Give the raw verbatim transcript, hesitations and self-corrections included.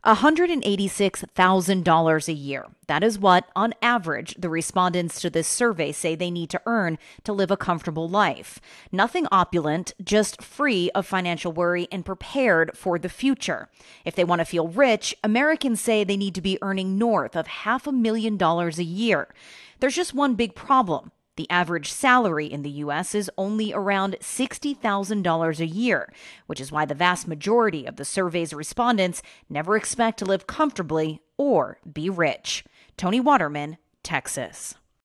one hundred eighty-six thousand dollars a year. That is what, on average, the respondents to this survey say they need to earn to live a comfortable life. Nothing opulent, just free of financial worry and prepared for the future. If they want to feel rich, Americans say they need to be earning north of half a million dollars a year. There's just one big problem. The average salary in the U S is only around sixty thousand dollars a year, which is why the vast majority of the survey's respondents never expect to live comfortably or be rich. Tony Waterman, Texas.